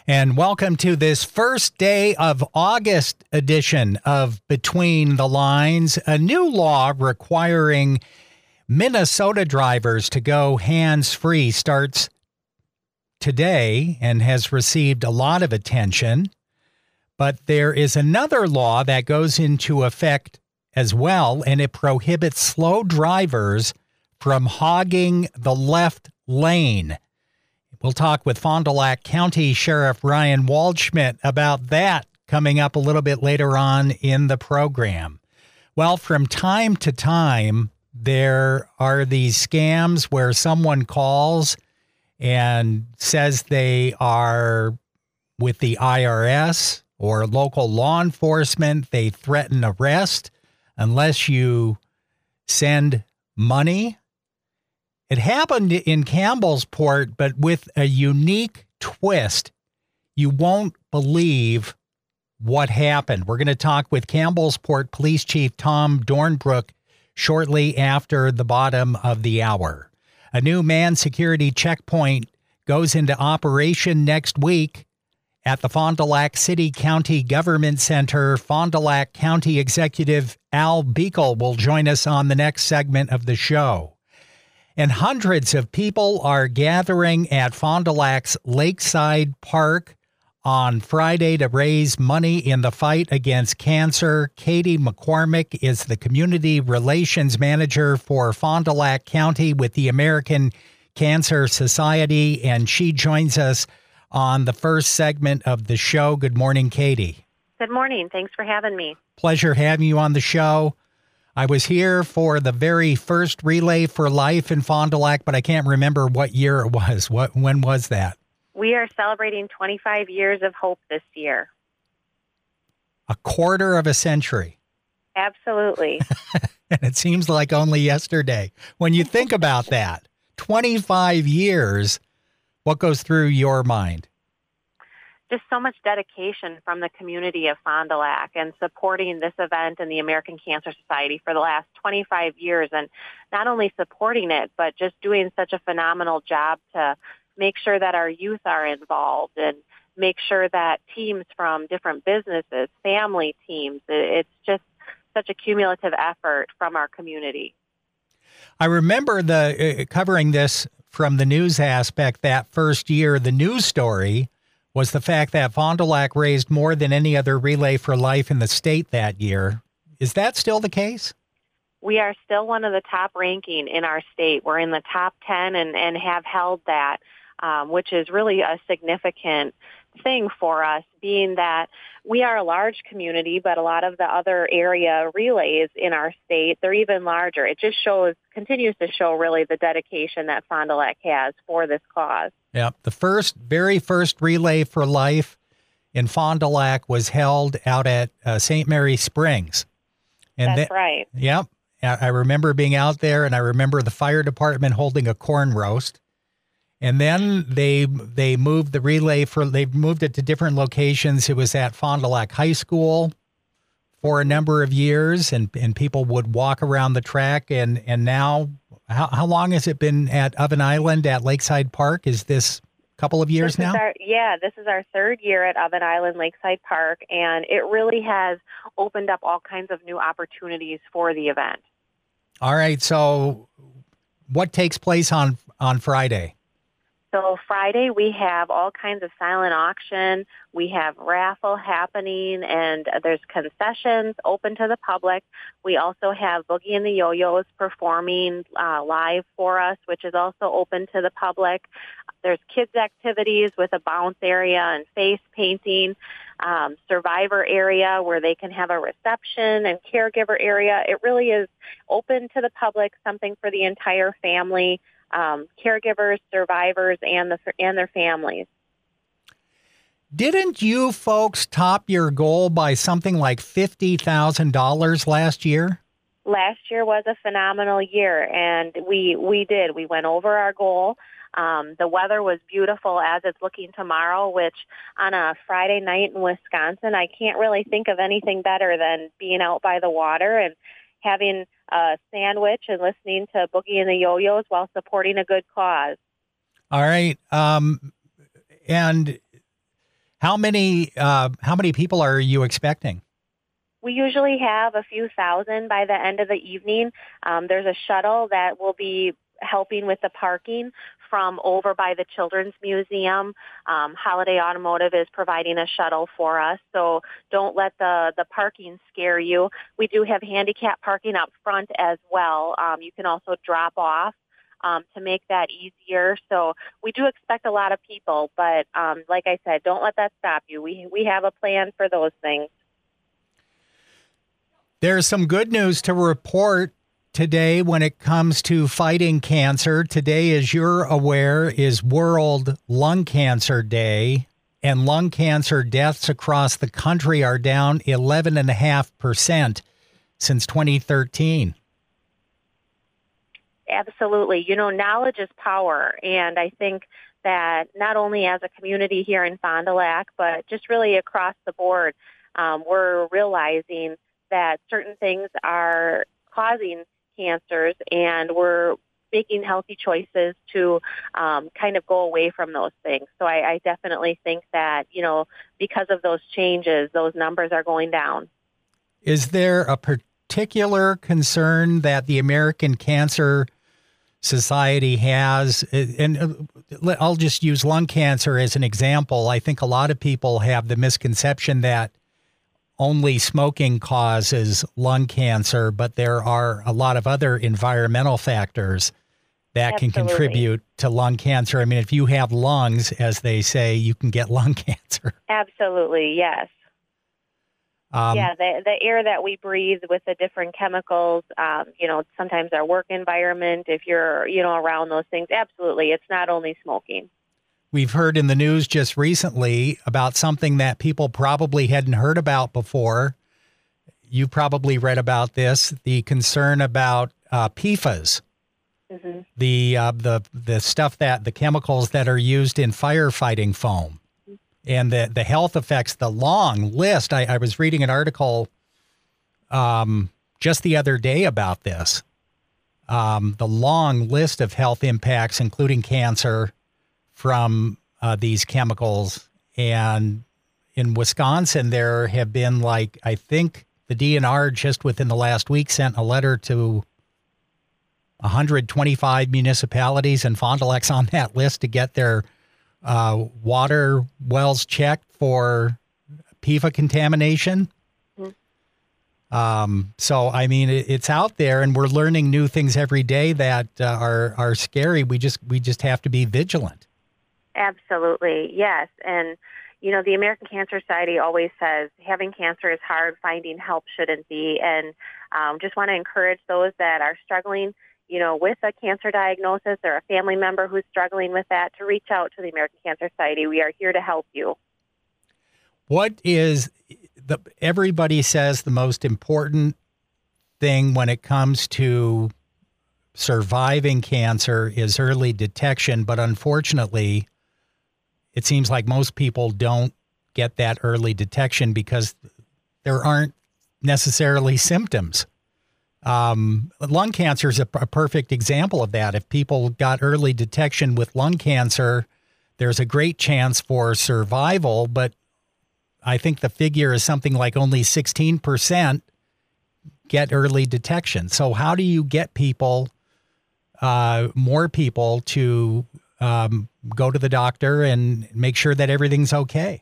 And welcome to this first day of August edition of Between the Lines, a new law requiring Minnesota drivers to go hands-free starts today and has received a lot of attention. But there is another law that goes into effect as well, and it prohibits slow drivers from hogging the left lane. We'll talk with Fond du Lac County Sheriff Ryan Waldschmidt about that coming up a little bit later on in the program. Well, from time to time, there are these scams where someone calls and says they are with the IRS or local law enforcement. They threaten arrest unless you send money. It happened in Campbellsport, but with a unique twist. You won't believe what happened. We're going to talk with Campbellsport Police Chief Tom Dornbrook shortly after the bottom of the hour. A new manned security checkpoint goes into operation next week at the Fond du Lac City County Government Center. Fond du Lac County Executive Al Beekle will join us on the next segment of the show. And hundreds of people are gathering at Fond du Lac's Lakeside Park on Friday to raise money in the fight against cancer. Katie McCormick is the Community Relations Manager for Fond du Lac County with the American Cancer Society, and she joins us on the first segment of the show. Good morning, Katie. Good morning. Thanks for having me. Pleasure having you on the show. I was here for the very first Relay for Life in Fond du Lac, but I can't remember what year it was. When was that? We are celebrating 25 years of hope this year. A quarter of a century. Absolutely. And it seems like only yesterday. When you think about that, 25 years, what goes through your mind? Just so much dedication from the community of Fond du Lac and supporting this event and the American Cancer Society for the last 25 years, and not only supporting it, but just doing such a phenomenal job to make sure that our youth are involved and make sure that teams from different businesses, family teams, it's just such a cumulative effort from our community. I remember covering this from the news aspect that first year. The news story was the fact that Fond du Lac raised more than any other Relay for Life in the state that year. Is that still the case? We are still one of the top ranking in our state. We're in the top 10 and have held that, which is really a significant thing for us, being that we are a large community, but a lot of the other area relays in our state, they're even larger. It just continues to show really the dedication that Fond du Lac has for this cause. Yeah, the very first Relay for Life in Fond du Lac was held out at St. Mary Springs. And That's right. Yep. I remember being out there, and I remember the fire department holding a corn roast. And then they moved the Relay they moved it to different locations. It was at Fond du Lac High School for a number of years, and people would walk around the track. And now, how long has it been at Oven Island at Lakeside Park? Is this a couple of years now? This is our third year at Oven Island Lakeside Park, and it really has opened up all kinds of new opportunities for the event. All right. So what takes place on Friday? So Friday, we have all kinds of silent auction. We have raffle happening, and there's concessions open to the public. We also have Boogie and the Yo-Yos performing live for us, which is also open to the public. There's kids' activities with a bounce area and face painting, survivor area where they can have a reception, and caregiver area. It really is open to the public, something for the entire family. Caregivers, survivors, and their families. Didn't you folks top your goal by something like $50,000 last year? Last year was a phenomenal year, and we did. We went over our goal. The weather was beautiful as it's looking tomorrow, which on a Friday night in Wisconsin, I can't really think of anything better than being out by the water and having a sandwich and listening to Boogie and the Yo-Yos while supporting a good cause. All right. And How many people are you expecting? We usually have a few thousand by the end of the evening. There's a shuttle that will be helping with the parking from over by the Children's Museum. Holiday Automotive is providing a shuttle for us, so don't let the parking scare you. We do have handicap parking up front as well. You can also drop off to make that easier. So we do expect a lot of people, but like I said, don't let that stop you. We have a plan for those things. There's some good news to report today when it comes to fighting cancer. Today, as you're aware, is World Lung Cancer Day, and lung cancer deaths across the country are down 11.5% since 2013. Absolutely. Knowledge is power, and I think that not only as a community here in Fond du Lac, but just really across the board, we're realizing that certain things are causing cancers, and we're making healthy choices to kind of go away from those things. So I definitely think that, because of those changes, those numbers are going down. Is there a particular concern that the American Cancer Society has? And I'll just use lung cancer as an example. I think a lot of people have the misconception that only smoking causes lung cancer, but there are a lot of other environmental factors that can contribute to lung cancer. I mean, if you have lungs, as they say, you can get lung cancer. Absolutely, yes. The air that we breathe with the different chemicals, sometimes our work environment, if you're, around those things, absolutely, it's not only smoking. We've heard in the news just recently about something that people probably hadn't heard about before. You probably read about this, the concern about PFAS, mm-hmm. the stuff the chemicals that are used in firefighting foam, mm-hmm. and the health effects, the long list. I was reading an article just the other day about this, the long list of health impacts, including cancer, from these chemicals. And in Wisconsin, there have been I think the DNR just within the last week sent a letter to 125 municipalities, and Fond du Lac's on that list to get their water wells checked for PFAS contamination. Mm-hmm. So, I mean, it's out there, and we're learning new things every day that are scary. We just have to be vigilant. Absolutely, yes. And, the American Cancer Society always says having cancer is hard, finding help shouldn't be. And just want to encourage those that are struggling, with a cancer diagnosis or a family member who's struggling with that to reach out to the American Cancer Society. We are here to help you. What is everybody says the most important thing when it comes to surviving cancer is early detection, but unfortunately, it seems like most people don't get that early detection because there aren't necessarily symptoms. Lung cancer is a perfect example of that. If people got early detection with lung cancer, there's a great chance for survival, but I think the figure is something like only 16% get early detection. So how do you get people, more people to go to the doctor and make sure that everything's okay?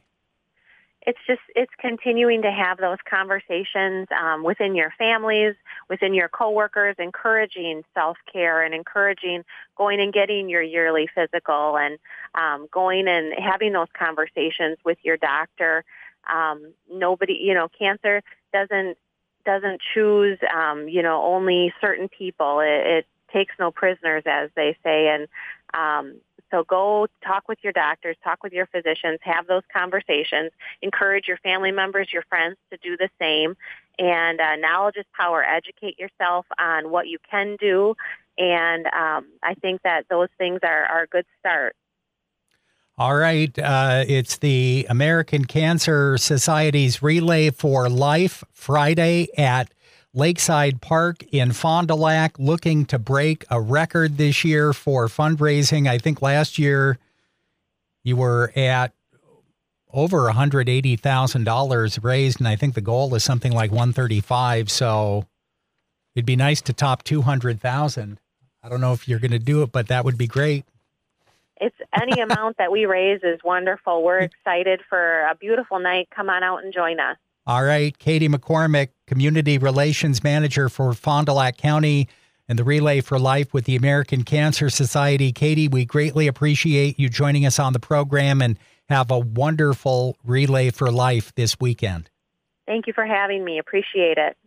It's continuing to have those conversations within your families, within your coworkers, encouraging self-care and encouraging going and getting your yearly physical and going and having those conversations with your doctor. Nobody, cancer doesn't choose, only certain people. It takes no prisoners, as they say, and so go talk with your doctors, talk with your physicians, have those conversations, encourage your family members, your friends to do the same. And knowledge is power. Educate yourself on what you can do. And I think that those things are a good start. All right. It's the American Cancer Society's Relay for Life Friday at Lakeside Park in Fond du Lac, looking to break a record this year for fundraising. I think last year you were at over $180,000 raised, and I think the goal is something like 135. So it'd be nice to top 200,000. I don't know if you're going to do it, but that would be great. It's any amount that we raise is wonderful. We're excited for a beautiful night. Come on out and join us. All right. Katie McCormick, Community Relations Manager for Fond du Lac County and the Relay for Life with the American Cancer Society. Katie, we greatly appreciate you joining us on the program, and have a wonderful Relay for Life this weekend. Thank you for having me. Appreciate it.